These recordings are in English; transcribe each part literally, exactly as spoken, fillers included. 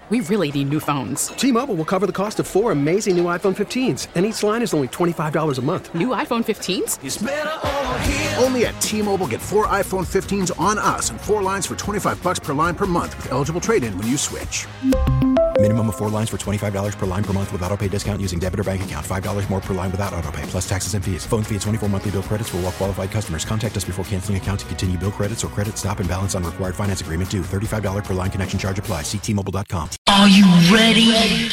We really need new phones. T-Mobile will cover the cost of four amazing new iPhone fifteens, and each line is only twenty-five dollars a month. New iPhone fifteens? It's better over here. Only at T-Mobile, get four iPhone fifteens on us and four lines for twenty-five dollars per line per month with eligible trade-in when you switch. Minimum of four lines for twenty-five dollars per line per month with autopay discount using debit or bank account. five dollars more per line without autopay, plus taxes and fees. Phone fee at twenty-four monthly bill credits for well-qualified customers. Contact us before canceling account to continue bill credits or credit stop and balance on required finance agreement due. thirty-five dollars per line connection charge applies. See T Mobile dot com. Are you ready?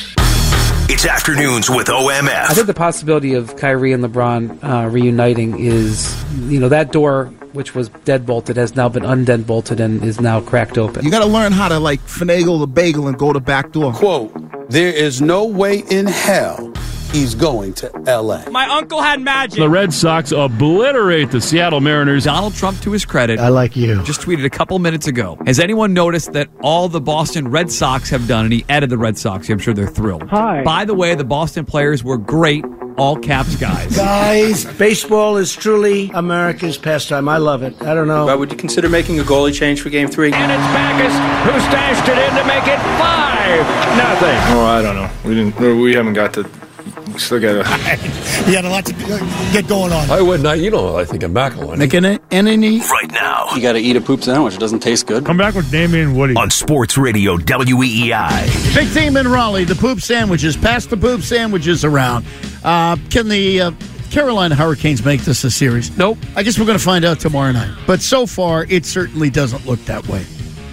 It's Afternoons with O M F. I think the possibility of Kyrie and LeBron uh, reuniting is, you know, that door, which was deadbolted, has now been undeadbolted and is now cracked open. You got to learn how to, like, finagle the bagel and go the back door. Quote, there is no way in hell he's going to L A. My uncle had magic. The Red Sox obliterate the Seattle Mariners. Donald Trump, to his credit, I like you, just tweeted a couple minutes ago. Has anyone noticed that all the Boston Red Sox have done, and he added the Red Sox, I'm sure they're thrilled. Hi. By the way, the Boston players were great, all caps guys. Guys, baseball is truly America's pastime. I love it. I don't know. Well, would you consider making a goalie change for game three? And it's Backus who stashed it in to make it five nothing. Oh, I don't know. We didn't. We haven't got to. We still got to. You had a lot to get going on. I would not. You know what I think of McElwain. Making it any right now. You got to eat a poop sandwich. It doesn't taste good. Come back with Damian Woody on Sports Radio W E E I. Big theme in Raleigh: the poop sandwiches. Pass the poop sandwiches around. Uh, can the uh, Carolina Hurricanes make this a series? Nope. I guess we're going to find out tomorrow night. But so far, it certainly doesn't look that way.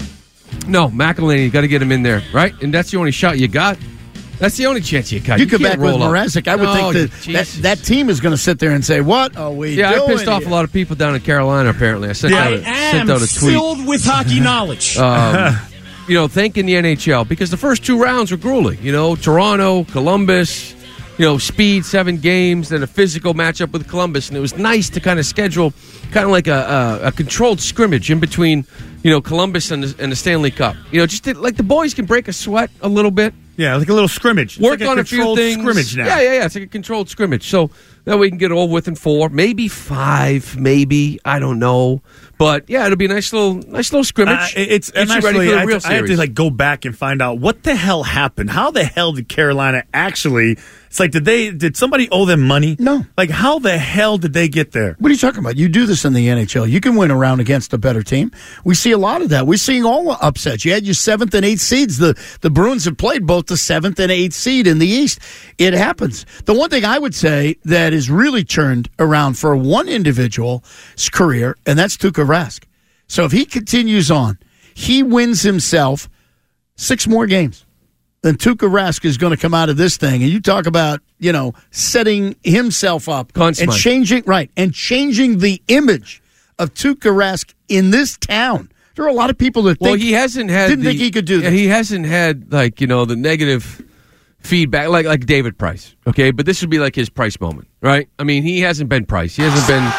No, McElwain, you got to get him in there, right? And that's the only shot you got. That's the only chance you got. You, you come back with Mrazek. I would no, think that, that that team is going to sit there and say, "What are we yeah, doing?" I pissed off here? a lot of people down in Carolina. Apparently, I sent, yeah, out, I a, sent out a tweet filled with hockey knowledge. Um, you know, thanking the N H L because the first two rounds were grueling. You know, Toronto, Columbus. You know, speed, seven games, then a physical matchup with Columbus, and it was nice to kind of schedule kind of like a, a, a controlled scrimmage in between, you know, Columbus and the, and the Stanley Cup. You know, just to, like the boys can break a sweat a little bit. Yeah, like a little scrimmage. It's Work like a on a few things. Scrimmage now. Yeah, yeah, yeah. It's like a controlled scrimmage. So that we can get it over with in four, maybe five, maybe I don't know. But yeah, it'll be a nice little, nice little scrimmage. Uh, it's Get and you ready actually, for the I, real have to, I have to like go back and find out what the hell happened. How the hell did Carolina actually? It's like did they? Did somebody owe them money? No. Like how the hell did they get there? What are you talking about? You do this in the N H L. You can win a round against a better team. We see a lot of that. We're seeing all the upsets. You had your seventh and eighth seeds. The the Bruins have played both the seventh and eighth seed in the East. It happens. The one thing I would say that is really turned around for one individual's career, and that's Tuukka Rask. So if he continues on, he wins himself six more games. Then Tuukka Rask is going to come out of this thing, and you talk about, you know, setting himself up Constant. and changing right and changing the image of Tuukka Rask in this town. There are a lot of people that well, think, he hasn't had didn't the, think he could do this. He hasn't had like you know the negative feedback like like David Price. Okay, but this would be like his Price moment, right? I mean, he hasn't been Price. He hasn't been.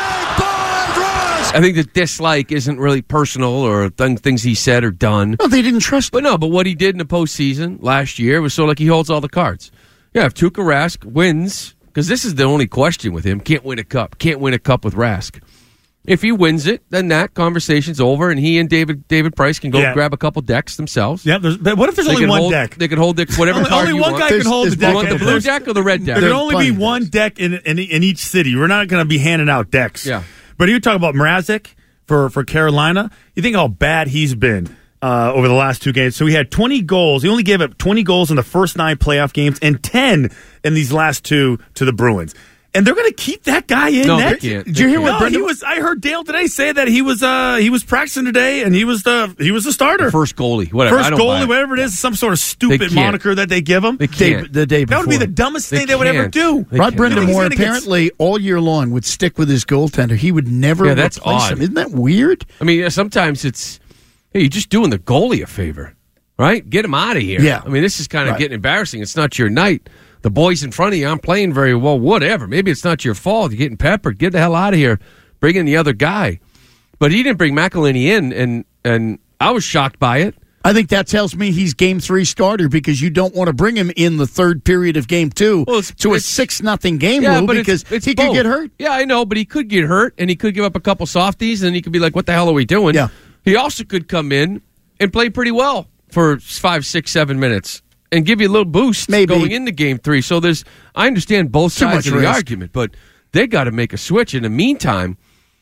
I think the dislike isn't really personal or th- things he said or done. No, they didn't trust him. But no, but what he did in the postseason last year was sort of like he holds all the cards. Yeah, if Tuukka Rask wins, because this is the only question with him, can't win a cup, can't win a cup with Rask. If he wins it, then that conversation's over, and he and David David Price can go Yeah. grab a couple decks themselves. Yeah, but what if there's They only can one hold, deck? They can hold deck, whatever only, card only you one want. guy There's- can hold there's the deck. You want the blue deck or the red deck? There can There's only be plenty of one decks. deck in, in in each city. We're not going to be handing out decks. Yeah. But you talk about Mrazek for, for Carolina. You think how bad he's been uh, over the last two games. So he had twenty goals. He only gave up twenty goals in the first nine playoff games and ten in these last two to the Bruins. And they're going to keep that guy in. No, net? they can't. Did you hear They what No, Brendan he was. I heard Dale today say that he was. Uh, he was practicing today, and he was the. He was the starter. The first goalie, whatever. I First don't buy goalie, it. whatever it is, some sort of stupid can't. moniker that they give him. They day, can't. the day That before? would be the dumbest They thing they would ever can't. do. They Rod can't. Brendan You think Moore he's gonna get- apparently all year long would stick with his goaltender. He would never Yeah, that's replace odd. him. Isn't that weird? I mean, sometimes it's, hey, you're just doing the goalie a favor, right? Get him out of here. Yeah. I mean, this is kind of Right. getting embarrassing. It's not your night. The boys in front of you aren't playing very well. Whatever. Maybe it's not your fault. You're getting peppered. Get the hell out of here. Bring in the other guy. But he didn't bring McElhinney in, and and I was shocked by it. I think that tells me he's game three starter because you don't want to bring him in the third period of game two Well, it's- to a it's- six nothing game, Yeah, Lou, but because it's, it's he both. could get hurt. Yeah, I know, but he could get hurt, and he could give up a couple softies, and he could be like, what the hell are we doing? Yeah. He also could come in and play pretty well for five, six, seven minutes and give you a little boost Maybe. going into game three. So there's, I understand both Too sides much of the risk. argument, but they got to make a switch. In the meantime,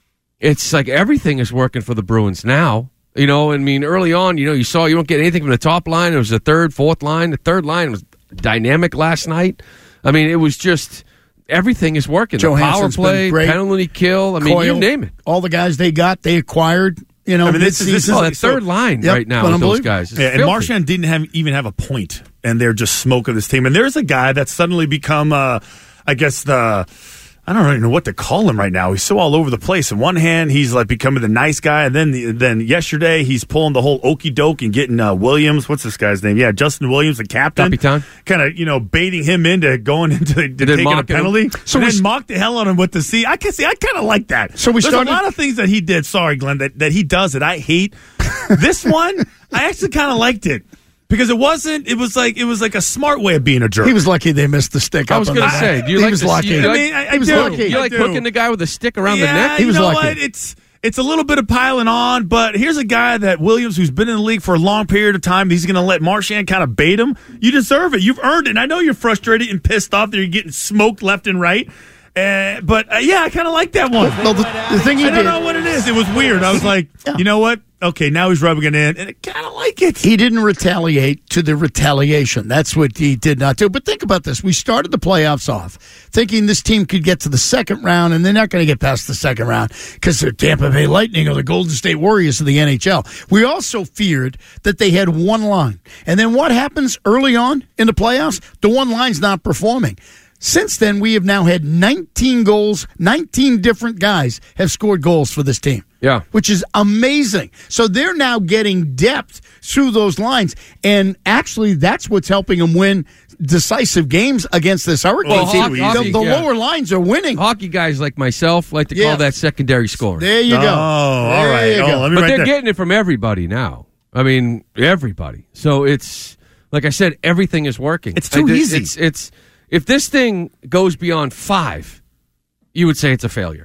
it's like everything is working for the Bruins now. You know, I mean, early on, you know, you saw you don't get anything from the top line. It was the third, fourth line. The third line was dynamic last night. I mean, it was just everything is working. The power Johansson's been play, great. penalty kill. I mean, Coyle, you name it. All the guys they got, they acquired. You know, I mean, this is, this is Oh, like, that third so- line Yep, right now with those unbelievable. guys. is Yeah, and filthy. Marchand didn't have even have a point, and they're just smoking this team. And there's a guy that's suddenly become, uh, I guess the. I don't really know what to call him right now. He's so all over the place. On one hand, he's like becoming the nice guy, and then the, then yesterday he's pulling the whole okey doke and getting uh, Williams. What's this guy's name? Yeah, Justin Williams, the captain. Capitan. Kind of you know baiting him into going into to then taking a mocking penalty. him. So So and we- then mocked the hell out of him with the C. I can see. I kind of like that. So we There's started- a lot of things that he did. Sorry, Glenn, that, that he does that I hate. This one, I actually kind of liked it. Because it wasn't, it was like it was like a smart way of being a jerk. He was lucky they missed the stick. I up was on going to the say, net. do you he like was the, lucky. You I like, mean, I- I he was do. lucky. You I like do. hooking the guy with a stick around the yeah, neck? He was you know lucky. what? It's it's a little bit of piling on, but here's a guy that Williams, who's been in the league for a long period of time, he's going to let Marchand kind of bait him. You deserve it. You've earned it. And I know you're frustrated and pissed off that you're getting smoked left and right. Uh, but uh, yeah, I kind of like that one. Well, the, the thing he I don't did, know what it is. It was weird. I was like, Yeah. you know what? Okay, now he's rubbing it in, and I kind of like it. he didn't retaliate to the retaliation. That's what he did not do. But think about this. We started the playoffs off thinking this team could get to the second round, and they're not going to get past the second round because they're Tampa Bay Lightning or the Golden State Warriors of the N H L. We also feared that they had one line. And then what happens early on in the playoffs? The one line's not performing. Since then, we have now had nineteen goals. nineteen different guys have scored goals for this team. Yeah. Which is amazing. So they're now getting depth through those lines. And actually, that's what's helping them win decisive games against this Hurricane Well, team. hockey- the hockey, the yeah. lower lines are winning. Hockey guys like myself like to Yeah. call that secondary scoring. There you go. Oh, all There right. you Oh, go. let me But write they're that. getting it from everybody now. I mean, everybody. So it's like I said, everything is working. It's too I- easy. It's it's if this thing goes beyond five, you would say it's a failure.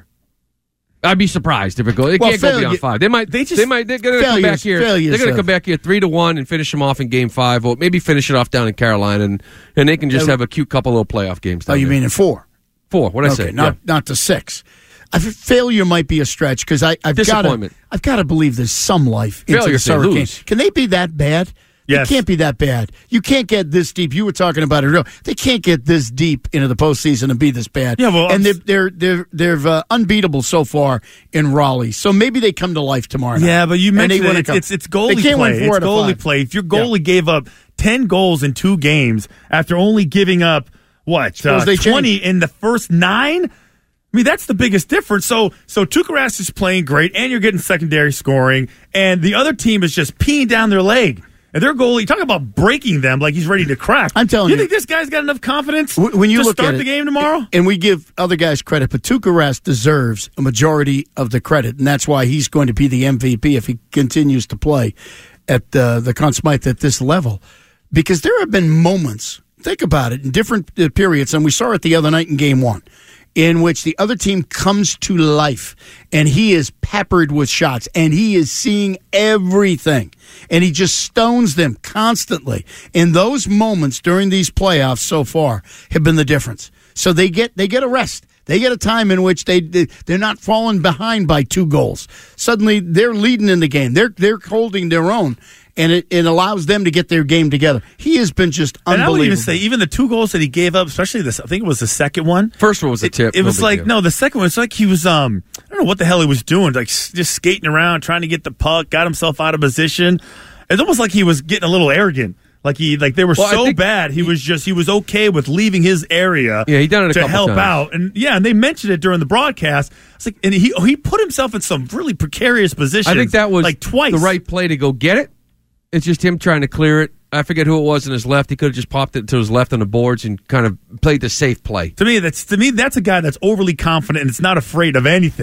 I'd be surprised if it goes. It Well, can't go failure- beyond five. They might. they They just- just. Might. They're going to come failures- back here. failures They're going to of- come back here three to one and finish them off in game five, or maybe finish it off down in Carolina, and and they can just Yeah. have a cute couple little playoff games. Oh, Down you there. mean in four? four? What I Okay, say? not Yeah. not to six. I think failure might be a stretch because I I've got to Disappointment. I've got to believe there's some life into Failure this if they Hurricane. lose. Can they be that bad? Yes. They can't be that bad. You can't get this deep. You were talking about it earlier. They can't get this deep into the postseason and be this bad. Yeah, well, and I'm- they're they're they're they're uh, unbeatable so far in Raleigh. So maybe they come to life tomorrow night. Yeah, but you And they mentioned wanna it. It's, come. it's it's goalie They can't play. win four It's out of goalie five. play. If your goalie gave up ten goals in two games after only giving up what uh, Suppose they twenty in the first nine. I mean, that's the biggest difference. So, so Tuukka Rask is playing great, and you're getting secondary scoring, and the other team is just peeing down their leg. And their goalie, talk about breaking them like he's ready to crack. I'm telling you. you. think this guy's got enough confidence W- when you to look start at the it, game tomorrow? And we give other guys credit, but Tuukka Rask deserves a majority of the credit, and that's why he's going to be the M V P if he continues to play at uh, the Conn Smythe at this level. Because there have been moments, think about it, in different uh, periods, and we saw it the other night in Game One, in which the other team comes to life, and he is peppered with shots, and he is seeing everything, and he just stones them constantly. And those moments during these playoffs so far have been the difference. So they get they get a rest. They get a time in which they, they they're not falling behind by two goals. Suddenly they're leading in the game. They're they're holding their own, and it, it allows them to get their game together. He has been just And I unbelievable. would even say, even the two goals that he gave up, especially this, I think it was the second one. First one was a It, tip. it no was big like, deal. no, the second one, it's like he was, um, I don't know what the hell he was doing, like s- just skating around, trying to get the puck, got himself out of position. It's almost like he was getting a little arrogant. Like he, like they were Well, I so think bad, he, was just, he was okay with leaving his area. Yeah, he done it a to couple help times. out, and yeah, and they mentioned it during the broadcast. It's like, and he he put himself in some really precarious positions. I think that was like twice the right play to go get it. It's just him trying to clear it. I forget who it was on his left. He could have just popped it to his left on the boards and kind of played the safe play. To me, that's to me that's a guy that's overly confident and is not afraid of anything.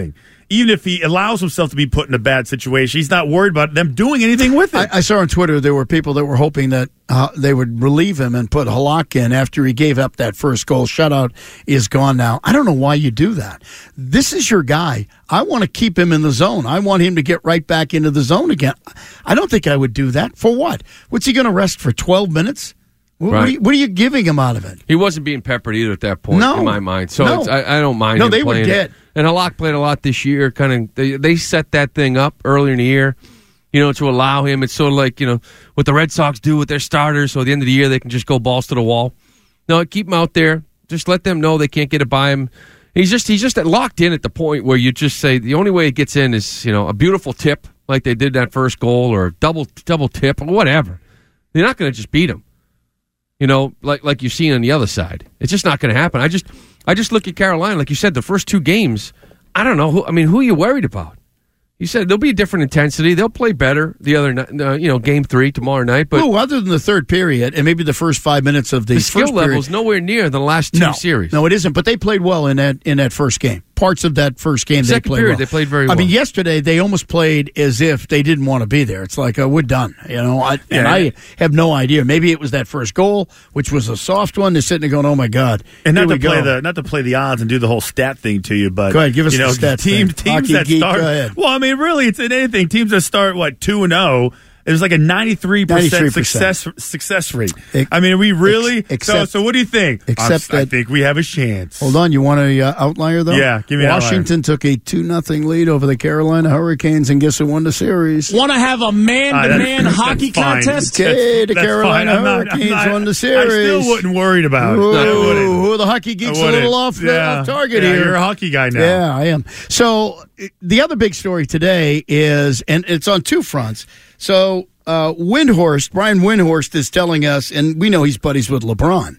even if he allows himself to be put in a bad situation, he's not worried about them doing anything with it. I, I saw on Twitter there were people that were hoping that uh, they would relieve him and put Halak in after he gave up that first goal. Shutout is gone now. I don't know why you do that. This is your guy. I want to keep him in the zone. I want him to get right back into the zone again. I don't think I would do that. For what? What's he going to rest for twelve minutes? What, Right. what, are you, what are you giving him out of it? He wasn't being peppered either at that point, No. in my mind. So No. it's, I, I don't mind No, him they were playing dead. it. And Halak played a lot this year. Kind of, they, they set that thing up earlier in the year, you know, to allow him. It's sort of like, you know, what the Red Sox do with their starters. So at the end of the year, they can just go balls to the wall. No, keep him out there. Just let them know they can't get it by him. He's just he's just locked in at the point where you just say the only way it gets in is, you know, a beautiful tip like they did that first goal, or a double double tip or whatever. They're not going to just beat him. You know, like like you've seen on the other side. It's just not going to happen. I just I just look at Carolina, like you said, the first two games, I don't know. Who, I mean, who are you worried about? You said there'll be a different intensity. They'll play better the other night, uh, you know, game three tomorrow night. But Ooh, other than the third period and maybe the first five minutes of the, the skill first level period, is nowhere near the last two no, series. No, it isn't. But they played well in that in that first game. Parts of that first game, Second they played period, well. they played very I well. mean, yesterday they almost played as if they didn't want to be there. It's like, uh, we're done. You know, I, and Yeah. I have no idea. Maybe it was that first goal, which was a soft one. They're sitting there going, "Oh my God!" And Here not to we play go. the not to play the odds and do the whole stat thing to you, but Go ahead, give us you know, the stats team, thing. teams Hockey that geek, start. go ahead. Well, I mean, really, it's in anything. Teams that start what two and zero. It was like a ninety-three percent success success rate. I mean, are we really? Ex- so, except- so what do you think? except I'm- I that- think we have a chance. Hold on, you want a uh, outlier though? Yeah, give me an Washington took a two nothing lead over the Carolina Hurricanes, and guess who won the series? Want to have a man-to-man Ah, that's- hockey that's fine. contest? Okay, the That's Carolina fine. I'm not- I'm Hurricanes not- won the I series. still wouldn't worried about it. Ooh, I wouldn't. the hockey geek's I a wouldn't. little off, the, Yeah. off target Yeah, here. you're a hockey guy now. Yeah, I am. So the other big story today is, and it's on two fronts. So uh, Windhorst, Brian Windhorst is telling us, and we know he's buddies with LeBron,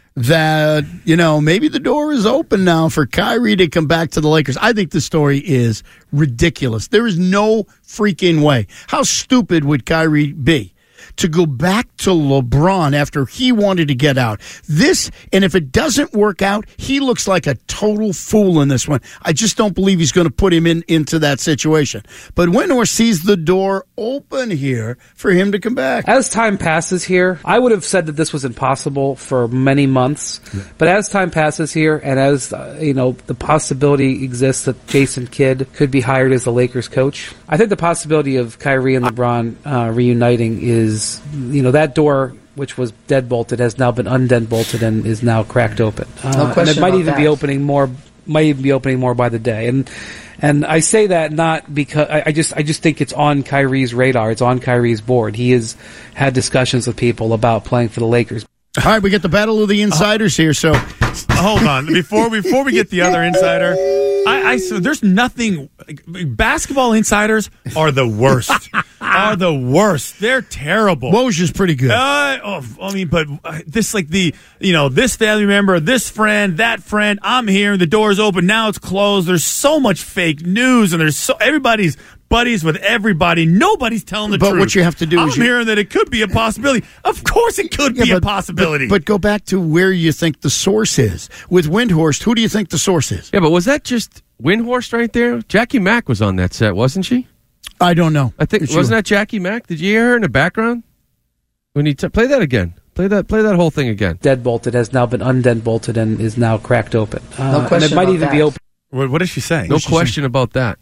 that, you know, maybe the door is open now for Kyrie to come back to the Lakers. I think the story is ridiculous. There is no freaking way. How stupid would Kyrie be to go back to LeBron after he wanted to get out? This, and if it doesn't work out, he looks like a total fool in this one. I just don't believe he's going to put him in into that situation. But Windhorst sees the door open here for him to come back. As time passes here, I would have said that this was impossible for many months. But as time passes here, and as uh, you know, the possibility exists that Jason Kidd could be hired as the Lakers coach, I think the possibility of Kyrie and LeBron uh, reuniting is, you know, that door, which was dead bolted, has now been undead bolted and is now cracked open. Uh, No question and it might about even that. be opening more. Might even be opening more by the day. And and I say that not because I, I just I just think it's on Kyrie's radar. It's on Kyrie's board. He has had discussions with people about playing for the Lakers. All right, we get the battle of the insiders here. So hold on before before we get the other insider. I, I so there's nothing. Basketball insiders are the worst. are the worst. They're terrible. Woj pretty good. Uh, oh, I mean, but uh, this like the you know this family member, this friend, that friend. I'm here. The door's open. Now it's closed. There's so much fake news, and there's so everybody's buddies with everybody. Nobody's telling the But truth. what you have to do I'm is you- hearing that it could be a possibility. Of course, it could Yeah, be but- a possibility. But, but go back to where you think the source is. With Windhorst, who do you think the source is? Yeah, but was that just Windhorst right there? Jackie Mack was on that set, wasn't she? I don't know. I think It's wasn't you. that Jackie Mack? Did you hear her in the background? When you t- play that again, play that, play that whole thing again. Dead bolted has now been undead bolted and is now cracked open. Uh, No and question it might about even that. be open. What, what is she saying? No question about that.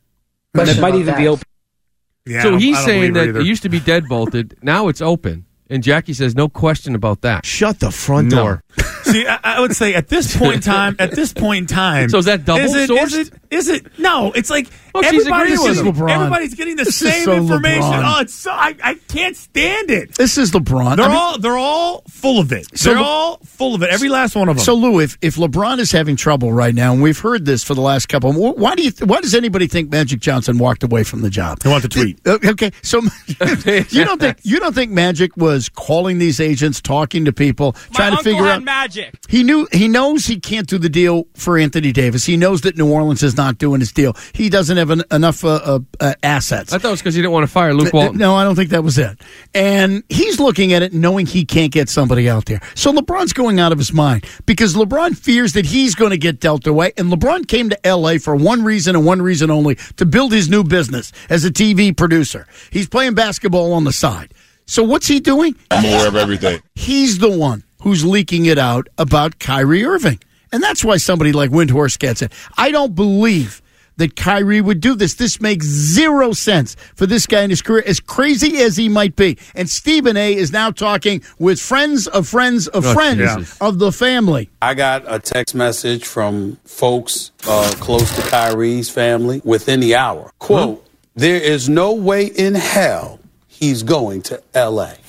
And it Question might about even that. be open. Yeah, I So don't- he's I don't saying believe her that either. it used to be dead bolted, now it's open, and Jackie says no question about that. Shut the front No. door. See, I, I would say at this point in time, at this point in time, So is that double is it, sourced? Is it? Is it? No, it's like Oh, she's everybody's agreeing with getting, him. LeBron. everybody's getting the This is same so information. LeBron. Oh, it's so I, I can't stand it. This is LeBron. They're I mean- all they're all full of it. So they're Le- all full of it. Every last one of them. So Lou, if, if LeBron is having trouble right now, and we've heard this for the last couple, wh- why do you? Why does anybody think Magic Johnson walked away from the job? I want the tweet. Uh, Okay, so you don't think you don't think Magic was calling these agents, talking to people, trying to figure out? magic. He knew he knows he can't do the deal for Anthony Davis. He knows that New Orleans is not doing his deal. He doesn't have an, enough uh, uh, uh, assets. I thought it was because he didn't want to fire Luke Walton. No, I don't think that was it. And he's looking at it knowing he can't get somebody out there. So LeBron's going out of his mind because LeBron fears that he's going to get dealt away. And LeBron came to L A for one reason and one reason only, to build his new business as a T V producer. He's playing basketball on the side. So what's he doing? I'm aware of everything. He's the one who's leaking it out about Kyrie Irving. And that's why somebody like Windhorst gets it. I don't believe that Kyrie would do this. This makes zero sense for this guy in his career, as crazy as he might be. And Stephen A. is now talking with friends of friends of Oh, friends yeah. of the family. I got a text message from folks uh, close to Kyrie's family within the hour. Quote, there is no way in hell he's going to L A.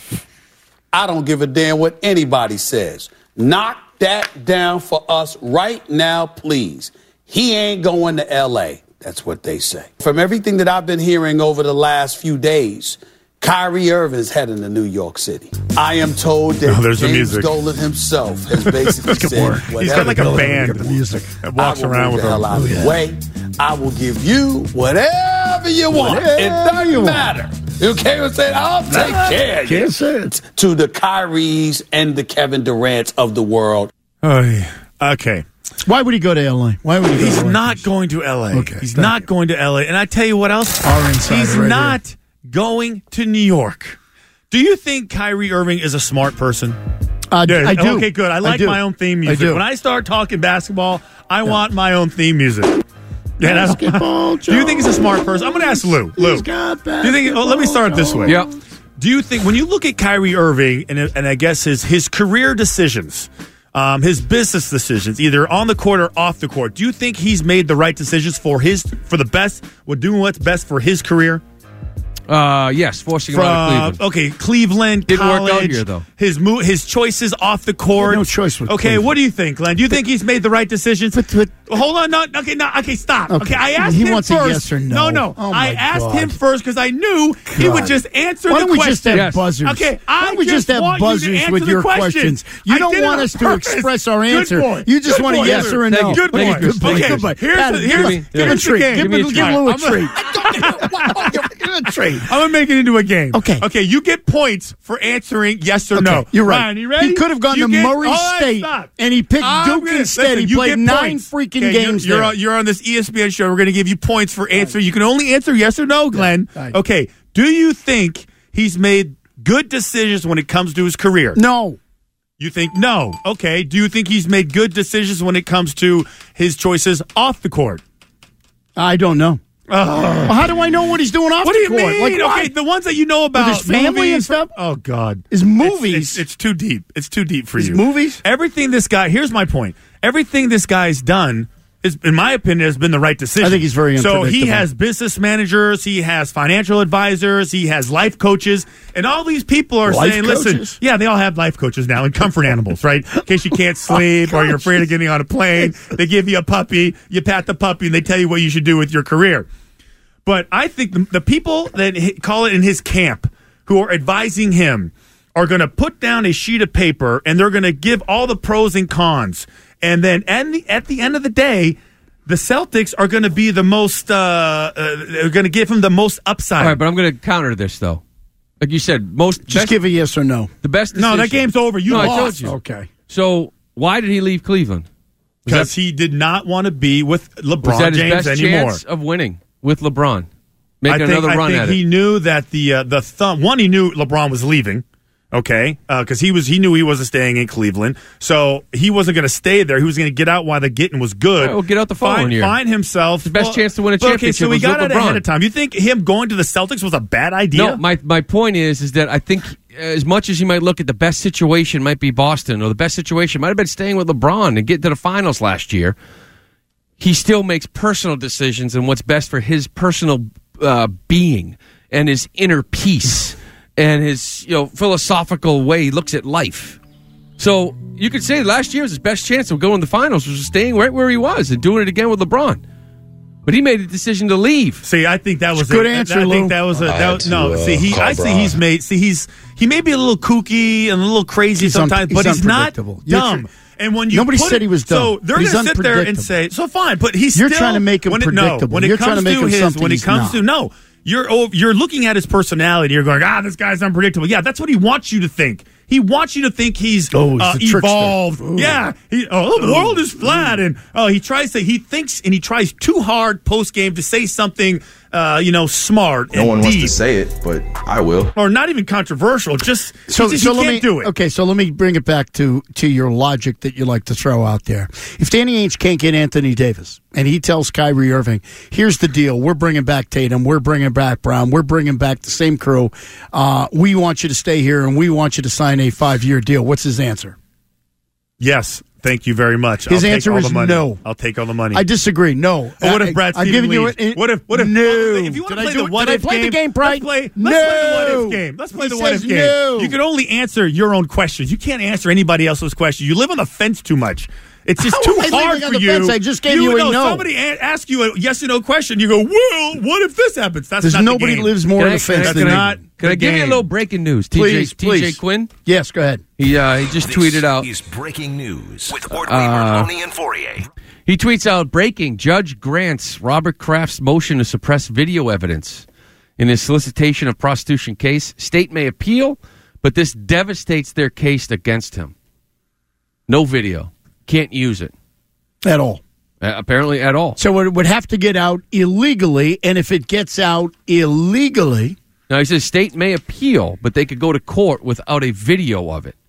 I don't give a damn what anybody says. Knock that down for us right now, please. He ain't going to L A. That's what they say. From everything that I've been hearing over the last few days, Kyrie Irving's heading to New York City. I am told that Oh, there's the James music. Dolan himself has basically said, He's got like a whatever band The music. that walks I will around move with the him. hell out of the way. I will give you whatever you want. Whatever it doesn't you want. matter. Okay, I'm saying I'll take care of you. Can't say it. To the Kyries and the Kevin Durants of the world. Oh, yeah. Okay. Why would he go to L A? Why would he go He's to L A? not going to L A. Okay, He's thank not you. going to L A. And I tell you what else? Our insider He's right not going to New York. Do you think Kyrie Irving is a smart person? Uh, Yeah, I do. Okay, good. I like do. my own theme music. I do. When I start talking basketball, I want my own theme music. Yeah, I don't- Basketball do you think he's a smart person? I'm going to ask Lou. Lou, He's got do you think? Oh, let me start this way. Yep. Do you think when you look at Kyrie Irving and and I guess his his career decisions, um, his business decisions, either on the court or off the court, do you think he's made the right decisions for his for the best, with doing what's best for his career? Uh, yes, forcing him out of Cleveland. Okay, Cleveland Didn't work college, out here, though. His mo- his choices off the court. No choice with Okay, Cleveland. what do you think, Glenn? Do you think he's made the right decisions? But- but- Hold on, no, okay, no, okay, stop. Okay, Okay, I asked he him wants a first. yes or no. No, no, Oh, I my asked God. him first because I knew he would God. just answer Why the don't we question. just have Yes. buzzers? Okay, Why I don't we just have want you to buzzers answer with the your question. questions? You I don't did it want on us to purpose. express our Good answer. boy. You just Good want a boy. yes or a Thank no. you. Good boy. Thank you. Good boy. Okay, Good boy. here's Adam, the- give here's- him- here's give him a the treat. game. Give Give me him a give Lou a treat. treat. Give him a treat. I'm gonna make it into a game. Okay. Okay, you get points for answering yes or no. Okay, you're right. Ryan, you ready? He could have gone You to get- Murray Hold on, State, stop. and he picked I'm Duke gonna- instead. listen, He you played get nine points. freaking Okay, games You're, you're, there. on, you're on this E S P N show. We're going to give you points for answer. You can only answer yes or no, Glenn. Right. Okay. Do you think he's made good decisions when it comes to his career? No. You think no. Okay. Do you think he's made good decisions when it comes to his choices off the court? I don't know. Well, how do I know what he's doing off What the do you court? mean? Like, okay, why? the ones that you know about, With his family movies, and stuff? Oh God, His movies. It's, it's, it's too deep. It's too deep for His you. movies? Everything this guy. Here's my point. Everything this guy's done is, in my opinion, has been the right decision. I think he's very So he unpredictable. has business managers, he has financial advisors, he has life coaches, and all these people are Life saying, coaches? "Listen, yeah, they all have life coaches now and comfort animals, right? In case you can't sleep or you're afraid of getting on a plane, they give you a puppy, you pat the puppy, and they tell you what you should do with your career." But I think the, the people that h- call it in his camp who are advising him are going to put down a sheet of paper and they're going to give all the pros and cons. And then at the, at the end of the day, the Celtics are going to be the most, uh, uh, they're going to give him the most upside. All right, but I'm going to counter this, though. Like you said, most Just best, give a yes or no. the best no, that decision- game's over. You No, I lost. told you. Okay. So why did he leave Cleveland? Was Because he did not want to be with that, was LeBron that his James best anymore. chance of winning with LeBron? I Making think, another I run think at he it. knew that the uh, the thumb. One, he knew LeBron was leaving. Okay, because he was he knew he wasn't staying in Cleveland, so he wasn't going to stay there. He was going to get out while the getting was good. All right, well, get out the following find, year. Find himself The best chance to win a but, championship Okay, so he was got with out ahead LeBron. of time. You think him going to the Celtics was a bad idea? No, my my point is is that I think as much as you might look at the best situation might be Boston, or the best situation might have been staying with LeBron and getting to the finals last year, he still makes personal decisions and what's best for his personal uh, being and his inner peace and his you know philosophical way he looks at life. So you could say last year was his best chance of going to the finals was staying right where he was and doing it again with LeBron. But he made a decision to leave. See, I think that was good a, answer, I Lou. think that was a I that had was, to, no. uh, see, he call I see Brian. he's made. See, he's he may be a little kooky and a little crazy He's un- sometimes, he's but he's not unpredictable. You're dumb. tr- and when you Nobody put said it- he was dumb. So they're He's going to sit there and unpredictable. say, so fine, but he's You're still, trying to make him when it, predictable. No, when it You're comes trying to make him his, something when it he's comes not. to no, you're oh, you're looking at his personality. You're going, ah, this guy's unpredictable. Yeah, that's what he wants you to think. He wants you to think he's, Oh, he's uh, the trickster. evolved. Ooh. Yeah, he, oh, the world is flat, and oh, he tries to. He thinks and he tries too hard post game to say something, uh, you know, smart. No and one deep. wants to say it, but I will. Or not even controversial. Just So, he, just, so he let can't me do it. Okay, so let me bring it back to to your logic that you like to throw out there. If Danny Ainge can't get Anthony Davis, and he tells Kyrie Irving, "Here's the deal: we're bringing back Tatum, we're bringing back Brown, we're bringing back the same crew. Uh, we want you to stay here, and we want you to sign a five year deal." What's his answer? Yes, thank you very much. His I'll take answer all is the money. no. I'll take all the money. I disagree. No. Or what I- if Brad I'm Stevens giving you leaves? it- What if? What if? No. If you want Did to I play do the it? what Did I if play game, the game, Brian? let's play. Let's No. play the what if game. Let's play He the what if says game. no. You can only answer your own questions. You can't answer anybody else's questions. You live on the fence too much. It's just How too am I hard living on for the you. fence? I just gave you a know, no. Somebody a- asks you a yes or no question. You go, well, what if this happens? That's There's not nobody the game. lives more Can on I- the fence can than I- you. not Can I the give you a game. little breaking news? Please, T J, T J please. Quinn? Yes, go ahead. He uh, he just This tweeted out. is breaking news with Ordway, Uh, Merlone, and Fourier. He tweets out, breaking, Judge grants Robert Kraft's motion to suppress video evidence. In his solicitation of prostitution case, state may appeal, but this devastates their case against him. No video. Can't use it. At all. Uh, apparently at all. So it would have to get out illegally, and if it gets out illegally... Now, he says state may appeal, but they could go to court without a video of it.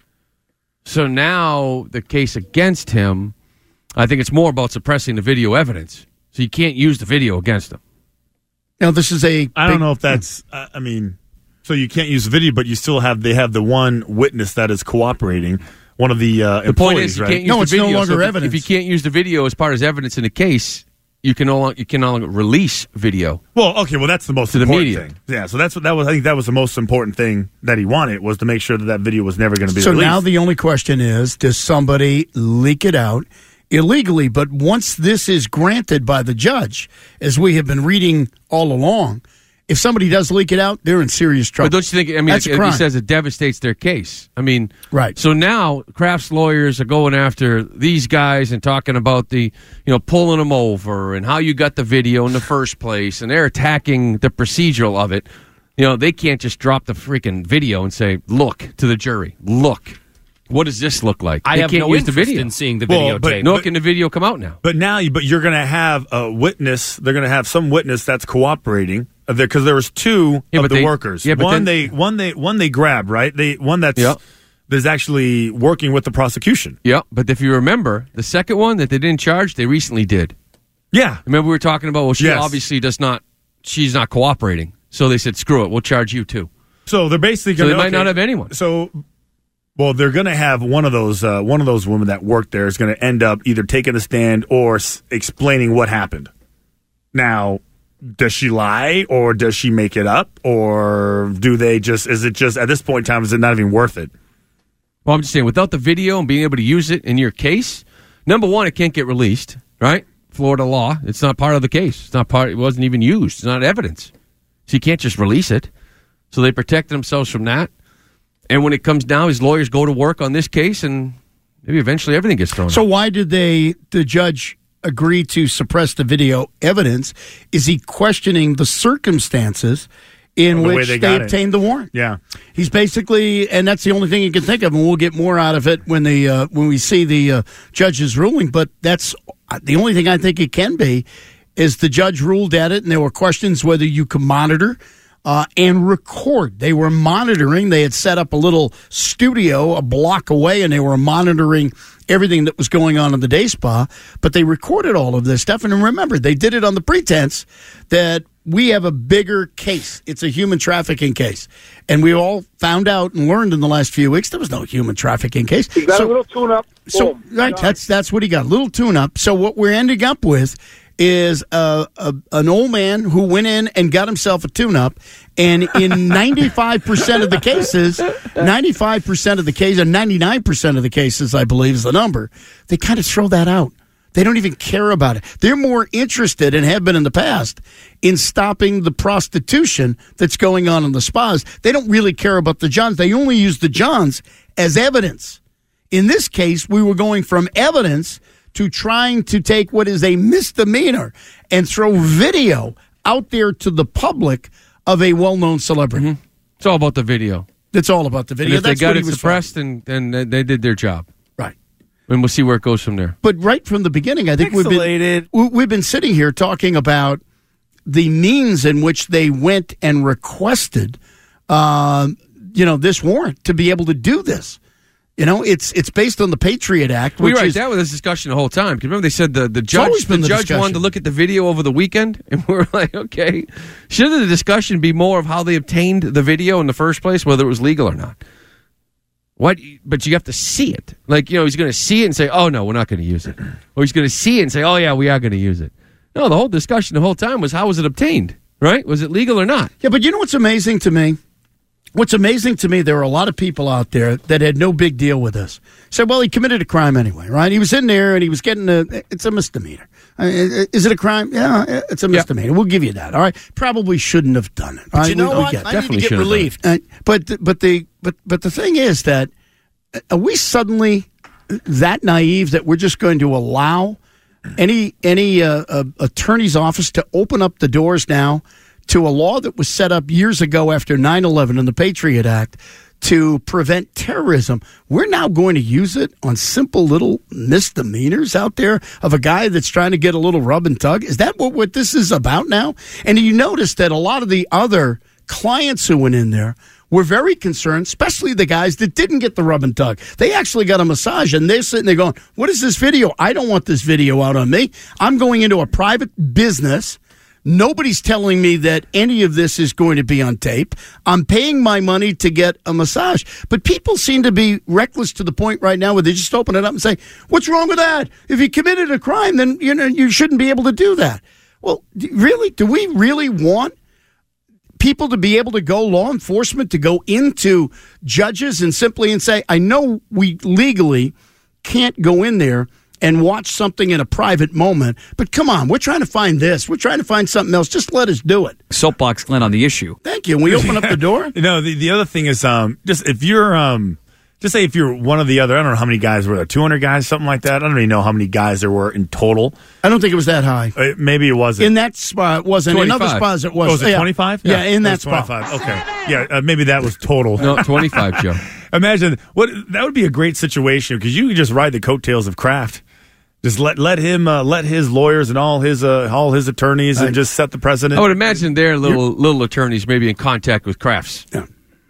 So now the case against him, I think it's more about suppressing the video evidence. So you can't use the video against him. Now, this is a... I don't know if that's. Uh, I mean, so you can't use the video, but you still have. They have the one witness that is cooperating. One of the uh, The point employees, is, you right? can't use No, the it's no video. longer So if, evidence. If you can't use the video as part of evidence in the case, you can no longer you can no longer release video. Well, okay, well that's the most To the important media. thing. Yeah, so that's what that was. I think that was the most important thing that he wanted was to make sure that that video was never going to be So released. now the only question is, does somebody leak it out illegally? But once this is granted by the judge, as we have been reading all along, if somebody does leak it out, they're in serious trouble. But don't you think? I mean, That's a it, he crime. says it devastates their case. I mean, right. So now Kraft's lawyers are going after these guys and talking about the, you know, pulling them over and how you got the video in the first place, and they're attacking the procedural of it. You know, they can't just drop the freaking video and say, "Look," to the jury. Look, what does this look like? I they have can't no use the interest video. in seeing the Well, videotape. but- Nor can the video come out now. But now, but you're going to have a witness. They're going to have some witness that's cooperating because there was two Yeah, of but the they- workers. yeah, but one then- they one they one they grabbed, right? They one that's Yeah. that's actually working with the prosecution. Yeah, but if you remember, the second one that they didn't charge, they recently did. Yeah, Remember we were talking about, well, she Yes. obviously does not, she's not cooperating. So they said, screw it, we'll charge you too. so they're basically So going. they might okay, not have anyone. So, well, they're going to have one of those uh, one of those women that worked there is going to end up either taking the stand or s- explaining what happened. Now, does she lie or does she make it up, or do they just? Is it just at this point in time? Is it not even worth it? Well, I'm just saying, without the video and being able to use it in your case, number one, it can't get released, right? Florida law, it's not part of the case. It's not part. It wasn't even used. It's not evidence, so you can't just release it. So they protected themselves from that. And when it comes down, his lawyers go to work on this case, and maybe eventually everything gets thrown So out. why did they, the judge, agree to suppress the video evidence? Is he questioning the circumstances in Of the way which they they, got it. obtained the warrant? Yeah. He's basically, and that's the only thing you can think of, and we'll get more out of it when the uh, when we see the uh, judge's ruling. But that's the only thing I think it can be, is the judge ruled at it, and there were questions whether you could monitor uh, and record. They were monitoring. They had set up a little studio a block away, and they were monitoring everything that was going on in the day spa. But they recorded all of this stuff, and remember, they did it on the pretense that we have a bigger case. It's a human trafficking case. And we all found out and learned in the last few weeks there was no human trafficking case. He got So- a little tune-up. so Boom. right, that's that's what he got. A little tune-up. So what we're ending up with is a, a an old man who went in and got himself a tune-up, and in ninety-five percent of the cases, ninety-five percent of the cases, and ninety-nine percent of the cases, I believe is the number, they kind of throw that out. They don't even care about it. They're more interested, and have been in the past, in stopping the prostitution that's going on in the spas. They don't really care about the Johns. They only use the Johns as evidence. In this case, we were going from evidence to trying to take what is a misdemeanor and throw video out there to the public of a well-known celebrity. Mm-hmm. It's all about the video. It's all about the video. And if That's they got what it he was suppressed, then, then they did their job. Right. And we'll see where it goes from there. But right from the beginning, I think we've been, we've been sitting here talking about the means in which they went and requested, uh, you know, this warrant to be able to do this. You know, it's it's based on the Patriot Act. Which we were right is, there with this discussion the whole time. Because remember, they said the, the judge the, the judge discussion. wanted to look at the video over the weekend, and we we're like, okay, shouldn't the discussion be more of how they obtained the video in the first place, whether it was legal or not? What? But you have to see it. Like, you know, he's going to see it and say, oh, no, we're not going to use it. Or he's going to see it and say, oh, yeah, we are going to use it. No, the whole discussion the whole time was how was it obtained, right? Was it legal or not? Yeah, but you know what's amazing to me? What's amazing to me, there are a lot of people out there that had no big deal with this. Said, well, he committed a crime anyway, right? He was in there and he was getting a, it's a misdemeanor. Uh, is it a crime? Yeah, it's a misdemeanor. Yep. We'll give you that, all right? Probably shouldn't have done it. But right? you know we, what? We get I need to get relief. Uh, but, but, the, but, but the thing is that, are we suddenly that naive that we're just going to allow any, any uh, uh, attorney's office to open up the doors now to a law that was set up years ago after nine eleven in the Patriot Act to prevent terrorism? We're now going to use it on simple little misdemeanors out there of a guy that's trying to get a little rub and tug? Is that what, what this is about now? And you notice that a lot of the other clients who went in there were very concerned, especially the guys that didn't get the rub and tug. They actually got a massage, and they're sitting there going, what is this video? I don't want this video out on me. I'm going into a private business. Nobody's telling me that any of this is going to be on tape. I'm paying my money to get a massage. But people seem to be reckless to the point right now where they just open it up and say, what's wrong with that? If you committed a crime, then you know you shouldn't be able to do that. Well, really? Do we really want people to be able to go, law enforcement, to go into judges and simply and say, I know we legally can't go in there and watch something in a private moment, but come on, we're trying to find this. We're trying to find something else. Just let us do it. Soapbox Glenn on the issue. Thank you. And we open up the door. You know, the, the other thing is, um, just if you're, um, just say if you're one of the other, I don't know how many guys were there, two hundred guys, something like that. I don't even know how many guys there were in total. I don't think it was that high. Uh, maybe it wasn't. In that spot, it wasn't. In other spots, it was. Oh, was it yeah. twenty-five? Yeah, in it that was spot. twenty-five. Okay. Yeah, uh, maybe that was total. No, twenty-five, Joe. Imagine, what that would be a great situation because you could just ride the coattails of Kraft. Just let let him uh, let his lawyers and all his uh, all his attorneys and just set the precedent. I would imagine their little You're, little attorneys maybe in contact with Crafts. Yeah.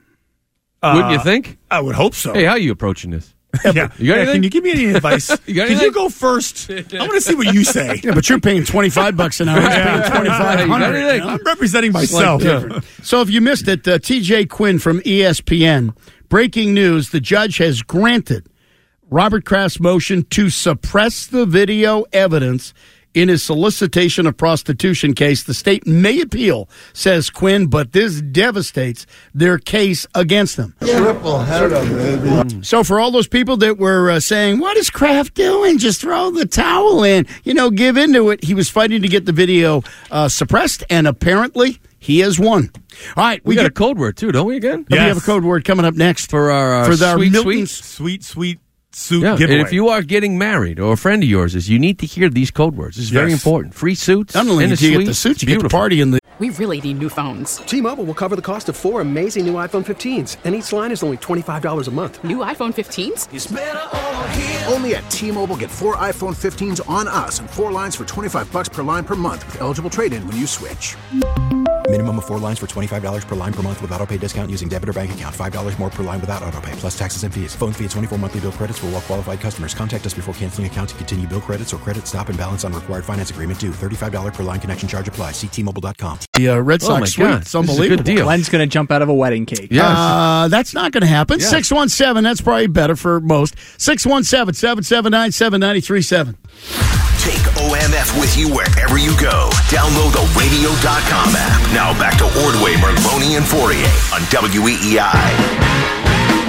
Uh, Wouldn't you think? I would hope so. Hey, how are you approaching this? Yeah. You got yeah, anything? Can you give me any advice? you got Can anything? you go first? I want to see what you say. Yeah, but you're paying twenty-five bucks an hour. He's paying twenty-five hundred. You know? I'm representing myself. Yeah. So if you missed it, uh, T J Quinn from E S P N. Breaking news: the judge has granted Robert Kraft's motion to suppress the video evidence in his solicitation of prostitution case. The state may appeal, says Quinn, but this devastates their case against them. Triple header, baby. So for all those people that were uh, saying, what is Kraft doing? Just throw the towel in, you know, give into it. He was fighting to get the video uh, suppressed, and apparently he has won. All right. We, we got get, a code word, too, don't we, again? Yes. We have a code word coming up next. For our, uh, for our sweet, Milton, sweet, sweet suit yeah. giveaway. And if you are getting married or a friend of yours is, you need to hear these code words. This is yes. very important. Free suits. Not only and do you suite, get the suits, you beautiful. get the party in the... We really need new phones. T-Mobile will cover the cost of four amazing new iPhone fifteens, and each line is only twenty-five dollars a month. New iPhone fifteens? It's better over here. Only at T-Mobile, get four iPhone fifteens on us and four lines for twenty-five bucks per line per month with eligible trade-in when you switch. Minimum of four lines for twenty-five dollars per line per month with autopay discount using debit or bank account. five dollars more per line without autopay, plus taxes and fees. Phone fee at twenty-four monthly bill credits for well-qualified customers. Contact us before canceling account to continue bill credits or credit stop and balance on required finance agreement due. thirty-five dollars per line connection charge applies. See T Mobile dot com. The uh, Red Sox oh suite. God. It's unbelievable. This is a good deal. Glenn's going to jump out of a wedding cake. Yes. Uh, that's not going to happen. Yes. six one seven, that's probably better for most. six one seven, seven seven nine, seven nine three seven. Take O M F with you wherever you go. Download the radio dot com app. Now back to Ordway, Merloni, and Fourier on W E E I.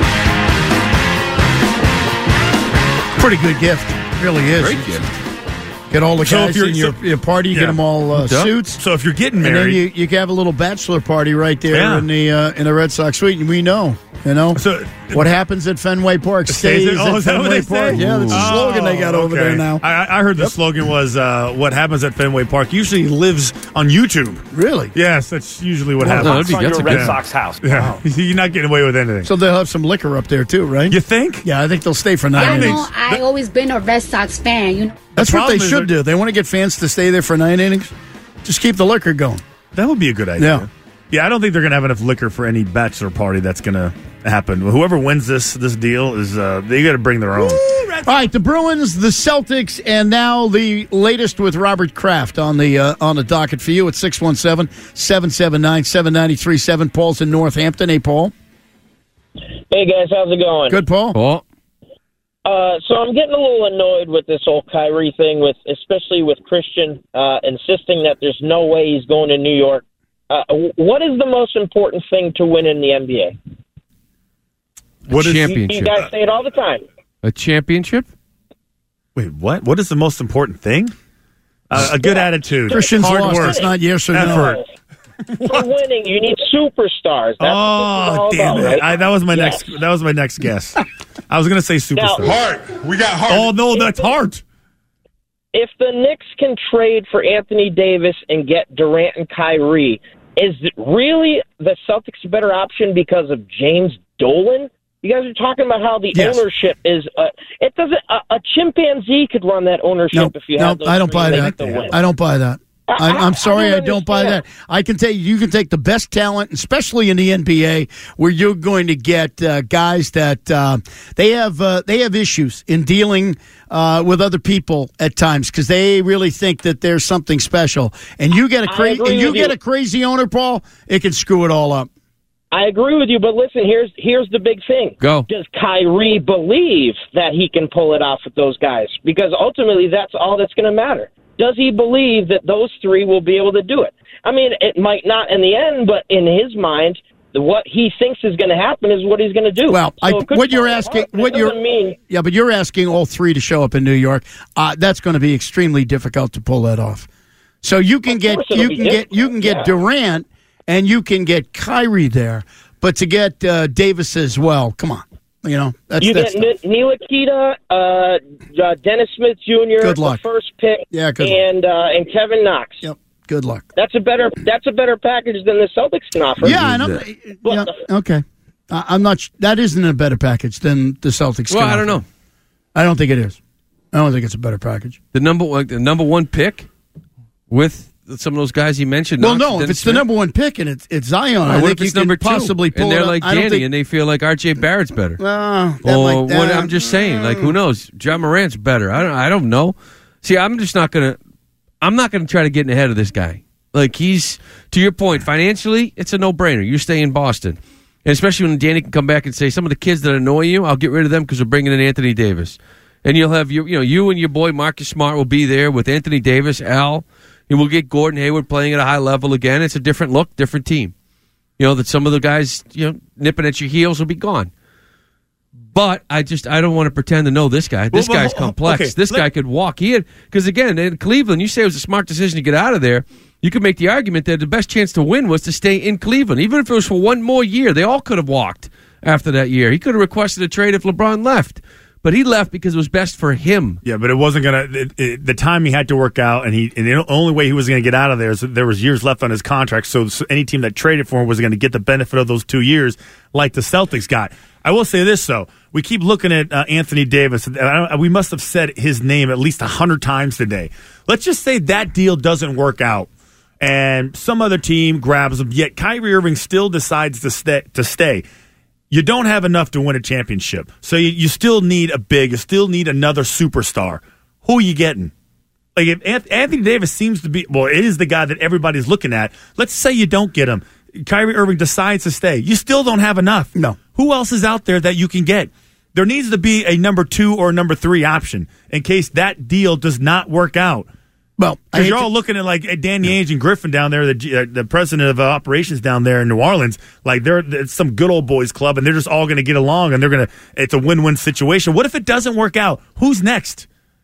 Pretty good gift. It really is. Great gift. Get all the So if guys you're- in your, so- your party, yeah. get them all uh, Yep. suits. So if you're getting And then married, you, you can have a little bachelor party right there Yeah. in the uh, in the Red Sox suite, and we know, you know, So- what happens at Fenway Park stays, stays it- oh, at is that what Fenway they Park. say? Yeah, that's a slogan they got Oh, over okay. there now. I, I heard the slogan was uh, "What happens at Fenway Park usually lives on YouTube." Really? Yes, that's usually what Well, happens. no, that'd be- On that's your a Red good- Sox house. Yeah, you're not getting away with anything. So they'll have some liquor up there too, right? You think? Yeah, I think they'll stay for nine I innings. know. I always been a Red Sox fan. You know. That's what they problem is should do. They want to get fans to stay there for nine innings. Just keep the liquor going. That would be a good idea. Yeah. Yeah, I don't think they're going to have enough liquor for any bachelor party that's going to happen. Whoever wins this this deal is uh, they got to bring their own. All right, the Bruins, the Celtics, and now the latest with Robert Kraft on the uh, on the docket for you at six one seven, seven seven nine, seven nine three seven. Paul's in Northampton. Hey, Paul. Hey, guys, how's it going? Good, Paul. Paul. Uh, so I'm getting a little annoyed with this whole Kyrie thing, with especially with Christian uh, insisting that there's no way he's going to New York. Uh, what is the most important thing to win in the N B A? What is You, championship? you guys say it all the time. A championship? Wait, what? What is the most important thing? Uh, a good attitude. Christian's Hard lost. work. It's not yes or no. Effort. For winning, you need superstars. That's Oh, what this is all damn about, it! right? I, that was my Yes. next. That was my next guess. I was going to say superstar. Now- Heart. We got heart. Oh no, that's Hart. If the Knicks can trade for Anthony Davis and get Durant and Kyrie, is it really the Celtics a better option because of James Dolan? You guys are talking about how the Yes. ownership is. Uh, it doesn't. A, a chimpanzee could run that ownership No, if you no, had those I don't three buy and they that. get the win. I don't buy that. I'm, I'm sorry, I I don't, don't buy that. understand. I can tell you, you can take the best talent, especially in the N B A, where you're going to get uh, guys that uh, they have uh, they have issues in dealing uh, with other people at times because they really think that there's something special. And you get a I cra- agree and you with get you. a crazy owner, Paul, it can screw it all up. I agree with you, but listen, here's here's the big thing. Go. Does Kyrie believe that he can pull it off with those guys? Because ultimately, that's all that's going to matter. Does he believe that those three will be able to do it? I mean, it might not in the end, but in his mind, what he thinks is going to happen is what he's going to do. Well, I, So it could what you're fall asking, apart, but it what you're, doesn't mean yeah, but you're asking all three to show up in New York. Uh, that's going to be extremely difficult to pull that off. So you can Of get, course it'll you be can get, you can get difficult, Durant, and you can get Kyrie there, but to get uh, Davis as well, come on, you know that's you that's get N- Ntilikina, uh, uh, Dennis Smith Junior, Good luck. the first pick, Yeah, good luck. and uh, and Kevin Knox. Yep, good luck. That's a better that's a better package than the Celtics can offer. Yeah, I know. Yeah, okay. I, I'm not. sh- That isn't a better package than the Celtics. Well, can I don't offer. know. I don't think it is. I don't think it's a better package. The number one, the number one pick with some of those guys you mentioned. Well, Knox, no, if Dennis it's Smith. the number one pick and it's it's Zion, Or I what think if you it's can number two, possibly pull and they're it up. like I don't Danny, think, and they feel like R J Barrett's better. Uh, that or might- what, uh, I'm just saying, like who knows? John Morant's better. I don't. I don't know. See, I'm just not gonna. I'm not gonna try to get ahead of this guy. Like he's to your point, financially, it's a no brainer. You stay in Boston, and especially when Danny can come back and say some of the kids that annoy you, I'll get rid of them because we're bringing in Anthony Davis, and you'll have you. You know, you and your boy Marcus Smart will be there with Anthony Davis, Al. And we'll get Gordon Hayward playing at a high level again. It's a different look, different team. You know, that some of the guys, you know, nipping at your heels will be gone. But I just, I don't want to pretend to know this guy. This Well, well, guy's complex. okay, This let- guy could walk. He had, because again, in Cleveland, you say it was a smart decision to get out of there. You could make the argument that the best chance to win was to stay in Cleveland. Even if it was for one more year, they all could have walked after that year. He could have requested a trade if LeBron left. But he left because it was best for him. Yeah, but it wasn't gonna. It, it, the time he had to work out, and he and the only way he was going to get out of there is that there was years left on his contract. So, so any team that traded for him was going to get the benefit of those two years, like the Celtics got. I will say this though: we keep looking at uh, Anthony Davis. And I don't, we must have said his name at least a hundred times today. Let's just say that deal doesn't work out, and some other team grabs him. Yet Kyrie Irving still decides to stay. To stay. You don't have enough to win a championship. So you, you still need a big, you still need another superstar. Who are you getting? Like if Anthony Davis seems to be, well, it is the guy that everybody's looking at. Let's say you don't get him. Kyrie Irving decides to stay. You still don't have enough. No. Who else is out there that you can get? There needs to be a number two or number three option in case that deal does not work out. Well, because you're all looking at like Danny Ainge and Griffin down there, the uh, the president of uh, operations down there in New Orleans. Like they're it's some good old boys club, and they're just all going to get along, and they're going to. It's a win-win situation. What if it doesn't work out? Who's next?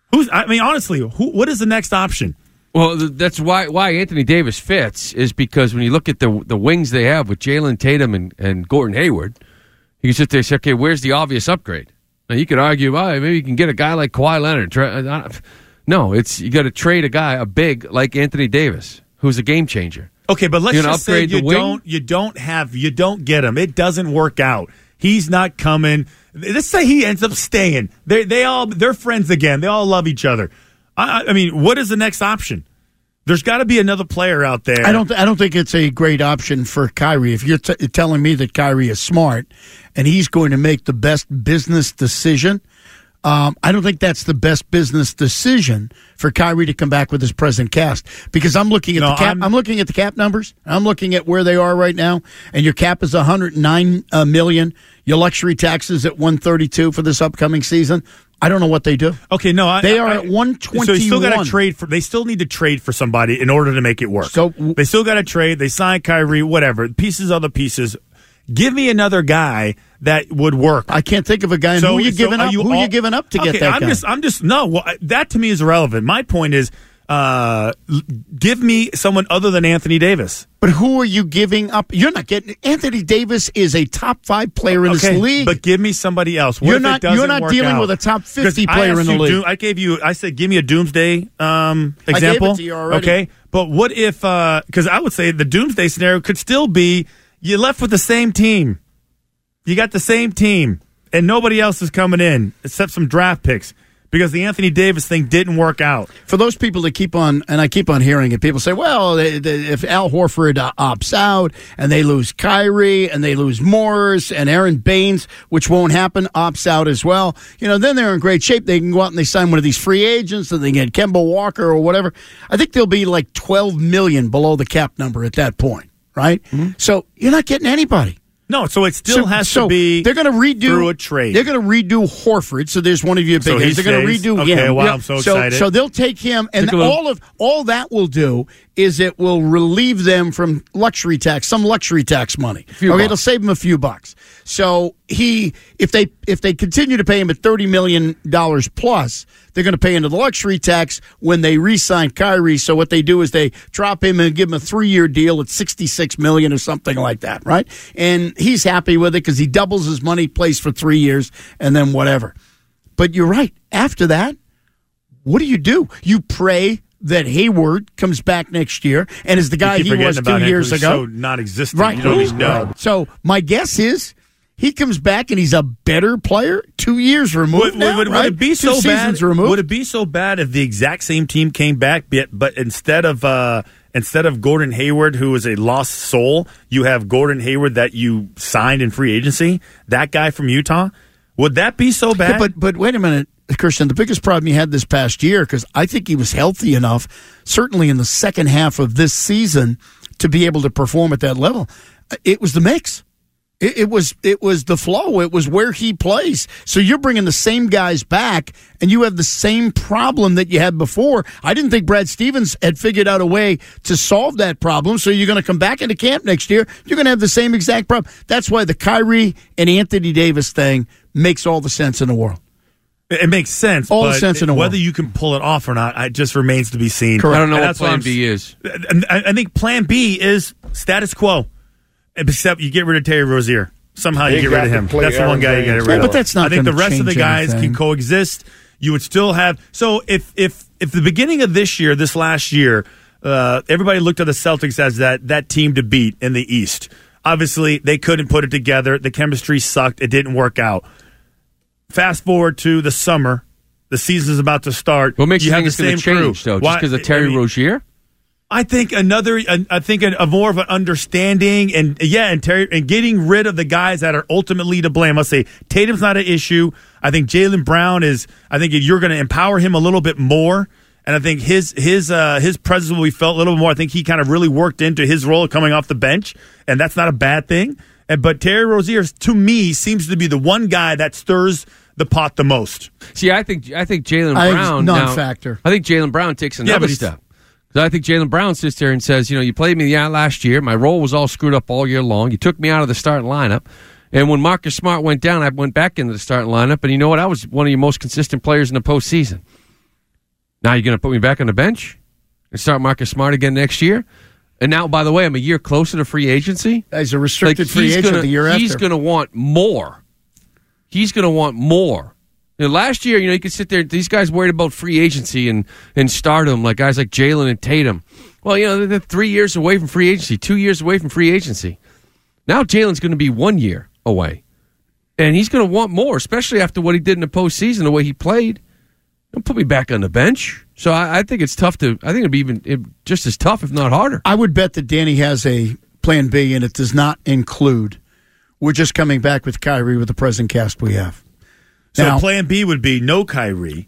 Who's? I mean, honestly, who? What is the next option? Well, that's why why Anthony Davis fits is because when you look at the the wings they have with Jalen Tatum and, and Gordon Hayward, you can sit there and say, okay, where's the obvious upgrade? Now you could argue, well, maybe you can get a guy like Kawhi Leonard. No, it's you got to trade a guy, a big like Anthony Davis, who's a game changer. Okay, but let's you just say you wing? don't you don't have you don't get him. It doesn't work out. He's not coming. Let's say he ends up staying. They they all they're friends again. They all love each other. I, I mean, what is the next option? There's got to be another player out there. I don't. I don't think it's a great option for Kyrie. If you're t- telling me that Kyrie is smart and he's going to make the best business decision, um, I don't think that's the best business decision for Kyrie to come back with his present cast. Because I'm looking at no, the cap. I'm, I'm looking at the cap numbers. I'm looking at where they are right now, and your cap is one hundred nine uh, million. Your luxury tax is at one thirty-two for this upcoming season. I don't know what they do. Okay, no, I, they are I, at one twenty-one. So you still got to trade for. They still need to trade for somebody in order to make it work. So they still got to trade. They signed Kyrie, whatever pieces, other pieces. Give me another guy that would work. I can't think of a guy. So, who are you so giving are up? You who all, are you giving up to okay, get that I'm guy? Just, I'm just no. Well, that to me is irrelevant. My point is, uh, give me someone other than Anthony Davis. But who are you giving up? You're not getting Anthony Davis is a top five player in okay, this league. But give me somebody else. What you're if not. It doesn't you're not work dealing out? with a top fifty I player in the you, league. Doom, I gave you. I said, give me a doomsday um, example. I gave it to you already. Okay, but what if? Because uh, I would say the doomsday scenario could still be you left with the same team. You got the same team, and nobody else is coming in except some draft picks because the Anthony Davis thing didn't work out. For those people that keep on, and I keep on hearing it, people say, well, they, they, if Al Horford uh, opts out and they lose Kyrie and they lose Morris and Aaron Baines, which won't happen, opts out as well, you know, then they're in great shape. They can go out and they sign one of these free agents and they get Kemba Walker or whatever. I think they'll be like twelve million dollars below the cap number at that point, right? Mm-hmm. So you're not getting anybody. No, so it still so, has so to be they're going to redo through a trade. They're going to redo Horford. So there's one of your big so guys. They're going to redo okay, him. Wow, yeah. I'm so so, excited. So they'll take him, and all of all that will do is it will relieve them from luxury tax, some luxury tax money. Okay, bucks. It'll save them a few bucks. So he, if they if they continue to pay him at thirty million dollars plus, they're going to pay into the luxury tax when they re-sign Kyrie. So what they do is they drop him and give him a three-year deal at sixty-six million dollars or something like that, right? And he's happy with it because he doubles his money, plays for three years, and then whatever. But you're right. After that, what do you do? You pray that Hayward comes back next year and is the guy he was two years ago. So non-existent. Right. You don't even know. So my guess is he comes back and he's a better player two years removed would, now, would, right? would it be two so bad? Removed? Would it be so bad if the exact same team came back, but, but instead of uh, instead of Gordon Hayward, who is a lost soul, you have Gordon Hayward that you signed in free agency, that guy from Utah? Would that be so bad? Yeah, but but wait a minute, Christian. The biggest problem he had this past year, because I think he was healthy enough, certainly in the second half of this season, to be able to perform at that level. It was the mix. It, it was it was the flow. It was where he plays. So you're bringing the same guys back, and you have the same problem that you had before. I didn't think Brad Stevens had figured out a way to solve that problem. So you're going to come back into camp next year. You're going to have the same exact problem. That's why the Kyrie and Anthony Davis thing makes all the sense in the world. It makes sense. All but the sense in the world. Whether you can pull it off or not, it just remains to be seen. Correct. I don't know and what Plan B is. I, I think Plan B is status quo, except you get rid of Terry Rozier. Somehow you He get rid of him. That's the one guy you get rid yeah, of. But that's not I think the gonna rest of the change guys anything. can coexist. You would still have. So if if if the beginning of this year, this last year, uh, everybody looked at the Celtics as that that team to beat in the East. Obviously, they couldn't put it together. The chemistry sucked. It didn't work out. Fast forward to the summer. The season's about to start. What makes you, you think have it's the going same to change, crew. though? Just because of Terry I mean, Rozier? I think another. I think a, a more of an understanding, and yeah, and Terry, and getting rid of the guys that are ultimately to blame. I'll say Tatum's not an issue. I think Jaylen Brown is. I think you're going to empower him a little bit more, and I think his his uh, his presence will be felt a little more. I think he kind of really worked into his role coming off the bench, and that's not a bad thing. And but Terry Rozier, to me, seems to be the one guy that stirs the pot the most. See, I think I think Jaylen I think Brown it's now- non-factor. I think Jaylen Brown takes another but he's- step. I think Jaylen Brown sits there and says, you know, you played me out last year. My role was all screwed up all year long. You took me out of the starting lineup. And when Marcus Smart went down, I went back into the starting lineup. And you know what? I was one of your most consistent players in the postseason. Now you're going to put me back on the bench and start Marcus Smart again next year? And now, by the way, I'm a year closer to free agency. He's a restricted like, free agent gonna, the year after. He's going to want more. He's going to want more. You know, last year, you know, you could sit there. These guys worried about free agency and, and stardom, like guys like Jalen and Tatum. Well, you know, they're, they're three years away from free agency, two years away from free agency. Now Jalen's going to be one year away. And he's going to want more, especially after what he did in the postseason, the way he played. Don't put me back on the bench. So I, I think it's tough to. I think it'd be even it, just as tough, if not harder. I would bet that Danny has a plan B, and it does not include. We're just coming back with Kyrie with the present cast we have. So Now, plan B would be no Kyrie,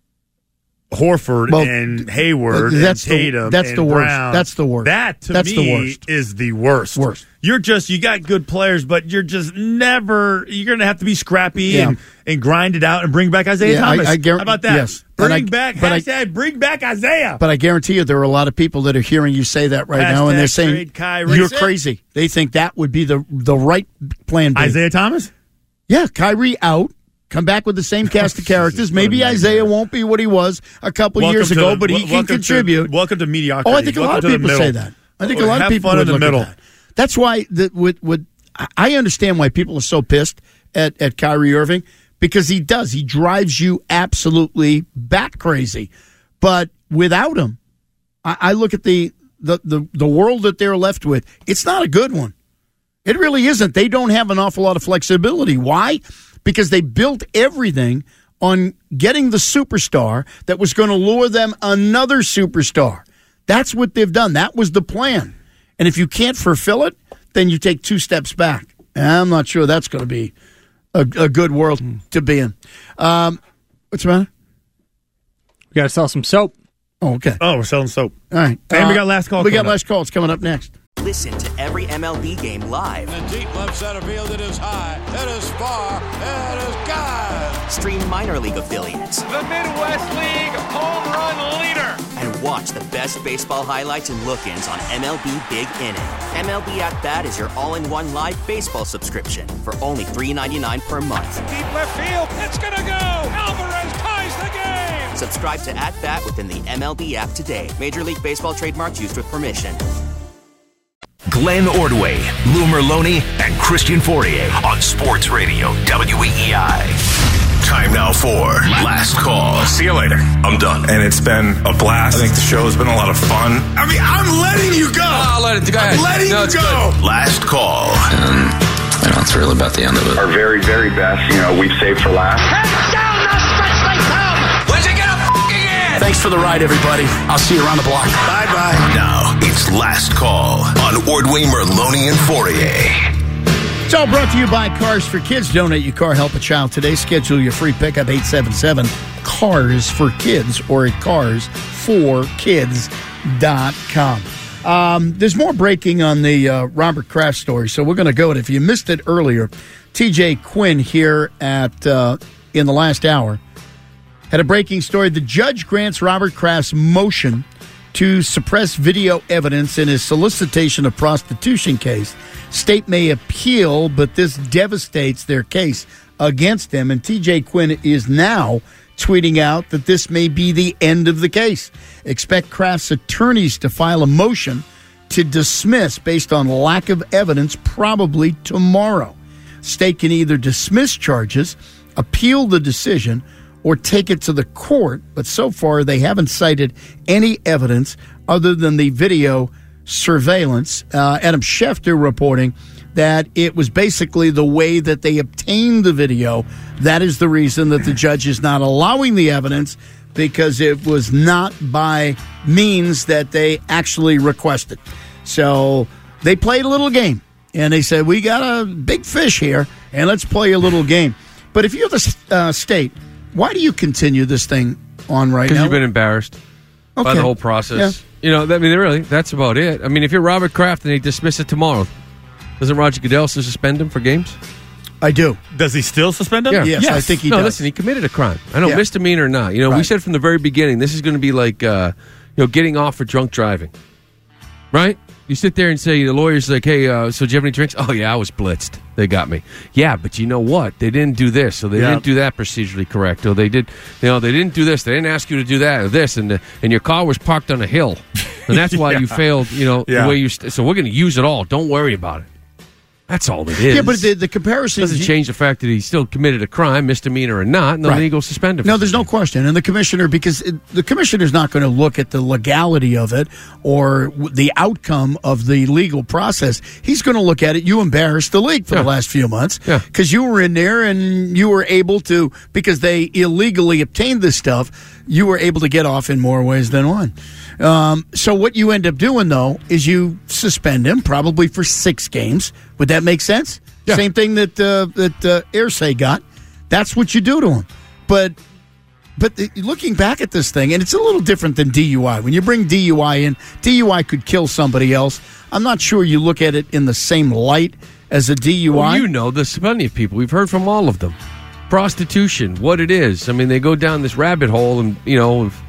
Horford well, and Hayward that's and Tatum the, that's and the worst. Brown. That's the worst. That to that's me the worst. is the worst. Worst. You're just you got good players, but you're just never. You're going to have to be scrappy Yeah. and, and grind it out and bring back Isaiah Yeah, I- Thomas. I guar- How about that? yes. Bring But I- back but I- hashtag bring back Isaiah. But I guarantee you, there are a lot of people that are hearing you say that right now, and they're Hashtag saying trade Kyrie. you're That's it. crazy. They think that would be the the right plan B. Isaiah Thomas. Yeah, Kyrie out. Come back with the same cast of characters. Maybe Isaiah won't be what he was a couple Welcome years to ago, the- but he wel- can welcome contribute. To, welcome to mediocrity. Oh, I think a lot Welcome of to the people say middle. that. I think a lot Have of people fun would in the look middle. at that. That's why that would would I understand why people are so pissed at, at Kyrie Irving, because he does. He drives you absolutely bat crazy. But without him, I, I look at the, the, the, the world that they're left with. It's not a good one. It really isn't. They don't have an awful lot of flexibility. Why? Because they built everything on getting the superstar that was going to lure them another superstar. That's what they've done. That was the plan. And if you can't fulfill it, then you take two steps back. And I'm not sure that's going to be a, a good world to be in. Um, what's the matter? We got to sell some soap. Oh, okay. Oh, we're selling soap. All right. And we Uh, got last call. We got coming up. last call. It's coming up next. Listen to every M L B game live. In the deep left center field, it is high, it is far, it is gone. Stream minor league affiliates. The Midwest League home run leader. And watch the best baseball highlights and look-ins on M L B Big Inning. M L B At Bat is your all-in-one live baseball subscription for only three ninety-nine per month. Deep left field, it's gonna go. Alvarez ties the game. Subscribe to At Bat within the M L B app today. Major League Baseball trademarks used with permission. Glenn Ordway, Lou Merloni, and Christian Fourier on Sports Radio W E E I. Time now for Last Call. See you later. I'm done. And it's been a blast. I think the show's been a lot of fun. I mean, I'm letting you go. I'll let it go. I'm letting No, you it's go. good. Last Call. Um, I know it's really about the end of it. Our very, very best, you know, we've saved for last. Down the stretch they come. When's it gonna f***ing end? Thanks for the ride, everybody. I'll see you around the block. Bye-bye. Now it's Last Call on Ordway, Merloni, and Fourier. It's all brought to you by Cars for Kids. Donate your car, help a child today. Schedule your free pickup, eight seven seven, cars for kids or at cars for kids dot com. Um, there's more breaking on the uh, Robert Kraft story, so we're going to go. And if you missed it earlier, T J Quinn here at uh, in the last hour had a breaking story. The judge grants Robert Kraft's motion to suppress video evidence in his solicitation of prostitution case. State may appeal, but this devastates their case against him. And T J Quinn is now tweeting out that this may be the end of the case. Expect Kraft's attorneys to file a motion to dismiss based on lack of evidence probably tomorrow. State can either dismiss charges, appeal the decision, or take it to the court, but so far they haven't cited any evidence other than the video surveillance. Uh, Adam Schefter reporting that it was basically the way that they obtained the video. That is the reason that the judge is not allowing the evidence, because it was not by means that they actually requested. So they played a little game, and they said, we got a big fish here, and let's play a little game. But if you're the uh, state, why do you continue this thing on right now? Because you've been embarrassed by Okay. the whole process. Yeah. You know, I mean, really, that's about it. I mean, if you're Robert Kraft and they dismiss it tomorrow, doesn't Roger Goodell still suspend him for games? I do. Does he still suspend him? Yeah. Yes, I think he no, does. listen, he committed a crime. I know, Yeah. misdemeanor or not. You know, we Right. said from the very beginning, this is going to be like, uh, you know, getting off for drunk driving. Right? You sit there and say, the lawyer's like, hey, uh, so did you have any drinks? Oh, yeah, I was blitzed. They got me. Yeah, but you know what? They didn't do this, so they Yeah. didn't do that procedurally correct. Or they did, you know, they didn't do this. They didn't ask you to do that or this, and the, and your car was parked on a hill, and that's why Yeah. you failed. You know, Yeah. the way you. St- so we're going to use it all. Don't worry about it. That's all it is. Yeah, but the, the comparison doesn't change the fact that he still committed a crime, misdemeanor or not, and the Right. league will suspend him. No, there's no question. And the commissioner, because it, the commissioner's not going to look at the legality of it or w- the outcome of the legal process. He's going to look at it. You embarrassed the league for Yeah. the last few months Yeah. because you were in there and you were able to, because they illegally obtained this stuff, you were able to get off in more ways than one. Um, so what you end up doing, though, is you suspend him probably for six games. Would that make sense? Yeah. Same thing that uh, that uh, Irsay got. That's what you do to him. But but the, looking back at this thing, and it's a little different than D U I. When you bring D U I in, D U I could kill somebody else. I'm not sure you look at it in the same light as a D U I. Well, you know, there's plenty of people. We've heard from all of them. Prostitution, what it is. I mean, they go down this rabbit hole, and you know, of,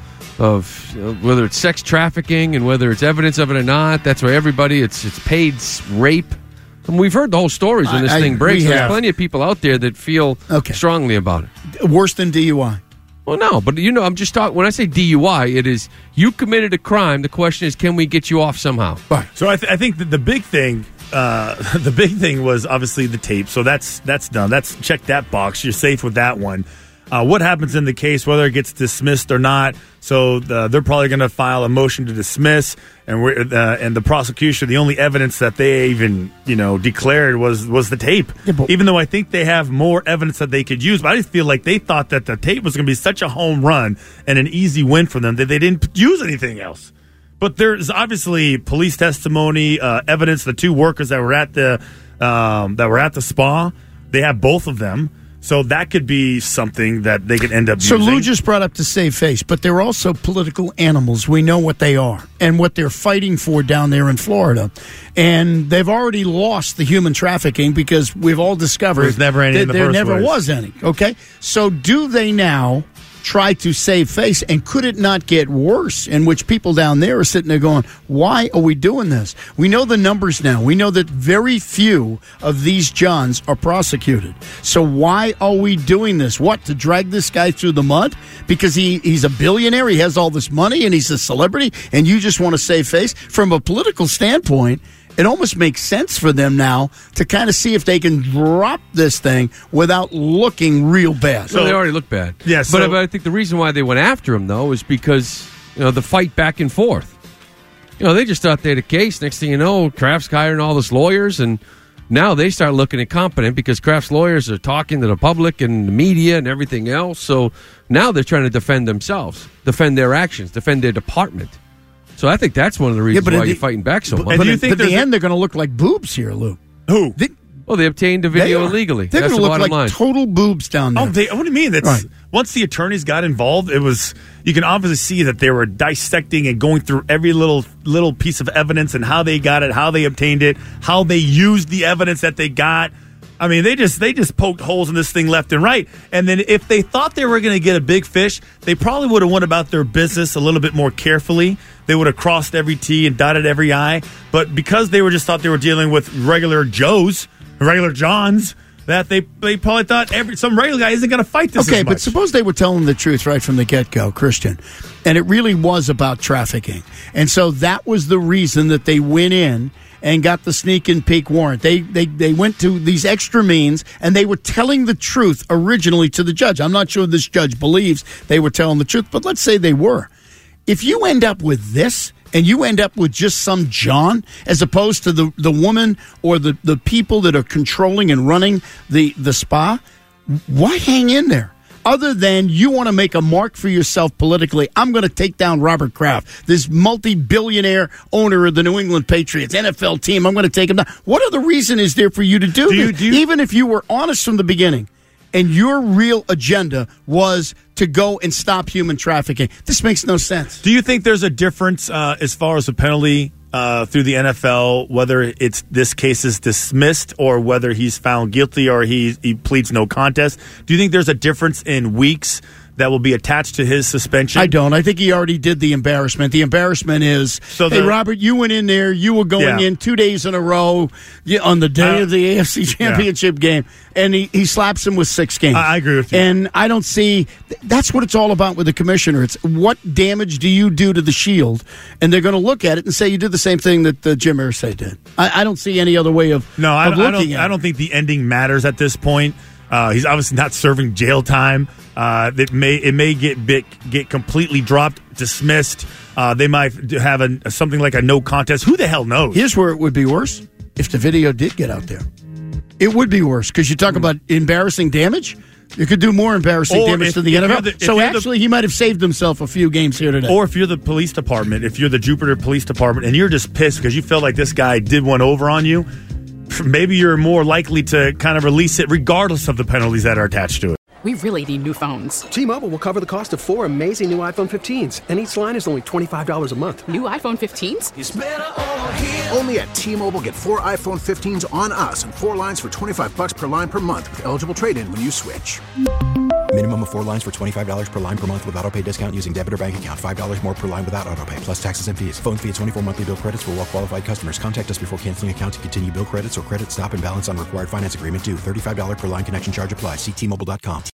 of you know, whether it's sex trafficking and whether it's evidence of it or not. That's why everybody. It's it's paid s- rape. And we've heard the whole stories when this I- I- thing breaks. we There's have. plenty of people out there that feel Okay. strongly about it. Worse than D U I. Well, no, but you know, I'm just talking. When I say D U I, it is you committed a crime. The question is, can we get you off somehow? Right. So I, th- I think that the big thing, uh, the big thing was obviously the tape. So that's that's done. That's check that box. You're safe with that one. Uh, what happens in the case, whether it gets dismissed or not? So the, they're probably going to file a motion to dismiss, and we're, uh, and the prosecution, the only evidence that they even you know declared was was the tape. Yeah, but- even though I think they have more evidence that they could use, but I just feel like they thought that the tape was going to be such a home run and an easy win for them that they didn't use anything else. But there's obviously police testimony, uh, evidence. The two workers that were at the um, that were at the spa, they have both of them. So that could be something that they could end up So using. Lou just brought up to save face, but they're also political animals. We know what they are and what they're fighting for down there in Florida. And they've already lost the human trafficking because we've all discovered There's never any that in the there first never place. was any. Okay? So do they now try to save face, and could it not get worse, in which people down there are sitting there going, why are we doing this? We know the numbers now. We know that very few of these Johns are prosecuted. So why are we doing this? What, to drag this guy through the mud? Because he, he's a billionaire, he has all this money, and he's a celebrity, and you just want to save face? From a political standpoint, it almost makes sense for them now to kind of see if they can drop this thing without looking real bad. So they already look bad. Yeah, so- but, but I think the reason why they went after him though is because you know the fight back and forth. You know, they just thought they had a case. Next thing you know, Kraft's hiring all these lawyers, and now they start looking incompetent because Kraft's lawyers are talking to the public and the media and everything else. So now they're trying to defend themselves, defend their actions, defend their department. So I think that's one of the reasons but why in you're the- fighting back so But, much. but, you in- think but the there's a- end, they're going to look like boobs here, Lou. Who? They, Well, they obtained the they video are. illegally. They're That's going the to look bottom like line. total boobs down there. Oh, they, what do you mean? That's Right. Once the attorneys got involved, it was you can obviously see that they were dissecting and going through every little little piece of evidence and how they got it, how they obtained it, how they used the evidence that they got. I mean, they just they just poked holes in this thing left and right. And then if they thought they were going to get a big fish, they probably would have went about their business a little bit more carefully. They would have crossed every T and dotted every I. But because they were just thought they were dealing with regular Joes, regular Johns, that they they probably thought every some regular guy isn't going to fight this. Okay, as but much. suppose they were telling the truth right from the get-go, Christian, and it really was about trafficking. And so that was the reason that they went in and got the sneak and peek warrant. They, they they went to these extra means, and they were telling the truth originally to the judge. I'm not sure this judge believes they were telling the truth, but let's say they were. If you end up with this, and you end up with just some John, as opposed to the, the woman or the, the people that are controlling and running the, the spa, why hang in there? Other than you want to make a mark for yourself politically, I'm going to take down Robert Kraft, this multi-billionaire owner of the New England Patriots, N F L team. I'm going to take him down. What other reason is there for you to do, Do you- this? do you- Even if you were honest from the beginning and your real agenda was to go and stop human trafficking, this makes no sense. Do you think there's a difference uh, as far as the penalty uh, through the N F L, whether it's this case is dismissed or whether he's found guilty or he he pleads no contest? Do you think there's a difference in weeks that will be attached to his suspension? I don't. I think he already did the embarrassment. The embarrassment is, so the, hey, Robert, you went in there. You were going yeah. in two days in a row on the day uh, of the A F C Championship yeah. game, and he, he slaps him with six games. I, I agree with you. And I don't see – that's what it's all about with the commissioner. It's what damage do you do to the shield? And they're going to look at it and say you did the same thing that uh, Jim Irsay did. I, I don't see any other way of, no, I, of looking I don't, at I it. don't think the ending matters at this point. Uh, he's obviously not serving jail time. Uh, it may it may get bit, get completely dropped, dismissed. Uh, they might have a, something like a no contest. Who the hell knows? Here's where it would be worse if the video did get out there. It would be worse because you talk about embarrassing damage. You could do more embarrassing or damage if, to the N F L. The, so actually, the, he might have saved himself a few games here today. Or if you're the police department, if you're the Jupiter Police Department, and you're just pissed because you feel like this guy did one over on you, maybe you're more likely to kind of release it regardless of the penalties that are attached to it. We really need new phones. T-Mobile will cover the cost of four amazing new iPhone fifteens, and each line is only twenty-five dollars a month. New iPhone fifteens? It's better over here. Only at T-Mobile, get four iPhone fifteens on us and four lines for twenty-five bucks per line per month with eligible trade-in when you switch. Minimum of four lines for twenty-five dollars per line per month with autopay discount using debit or bank account. five dollars more per line without autopay, plus taxes and fees. Phone fee at twenty-four monthly bill credits for well-qualified customers. Contact us before canceling account to continue bill credits or credit stop and balance on required finance agreement due. thirty-five dollars per line connection charge applies. See T Mobile dot com.